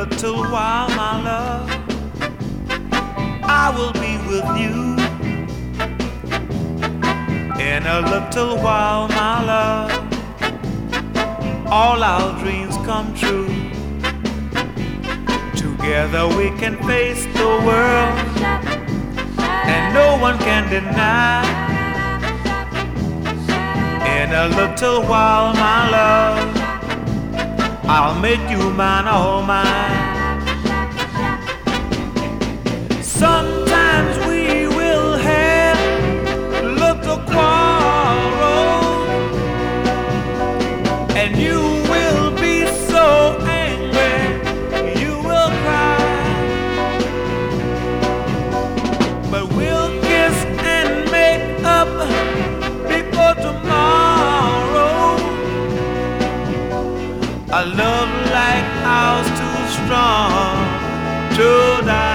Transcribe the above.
little while, my love, I will be with you. In a little while, my love, all our dreams come true. Together we can face the world, and no one can deny. In a little while, my love, I'll make you mine, all mine. Sometimes we will have little quarrels, and you will be so angry, you will cry. But we'll kiss and make up before tomorrow. A love like ours too strong to die.